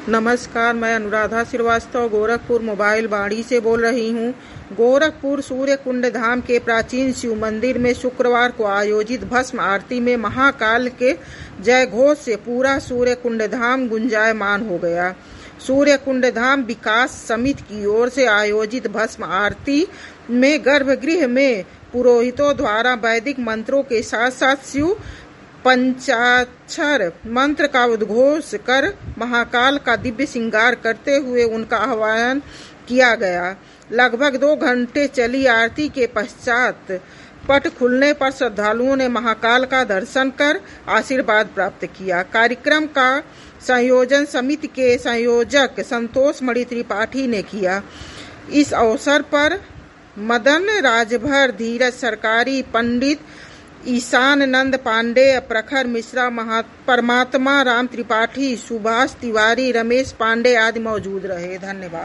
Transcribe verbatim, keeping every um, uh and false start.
नमस्कार, मैं अनुराधा श्रीवास्तव गोरखपुर मोबाइल बाड़ी से बोल रही हूँ। गोरखपुर सूर्य कुंड धाम के प्राचीन शिव मंदिर में शुक्रवार को आयोजित भस्म आरती में महाकाल के जय घोष से पूरा सूर्य कुंड धाम गुंजायमान हो गया। सूर्य कुंड धाम विकास समिति की ओर से आयोजित भस्म आरती में गर्भगृह में पुरोहितों द्वारा वैदिक मंत्रों के साथ साथ शिव पंचाक्षर मंत्र का उद्घोष कर महाकाल का दिव्य श्रृंगार करते हुए उनका आह्वान किया गया। लगभग दो घंटे चली आरती के पश्चात पट खुलने पर श्रद्धालुओं ने महाकाल का दर्शन कर आशीर्वाद प्राप्त किया। कार्यक्रम का संयोजन समिति के संयोजक संतोष मणि त्रिपाठी ने किया। इस अवसर पर मदन राजभर, धीरज सरकारी, पंडित ईशान नंद पांडे, प्रखर मिश्रा, परमात्मा राम त्रिपाठी, सुभाष तिवारी, रमेश पांडे आदि मौजूद रहे। धन्यवाद।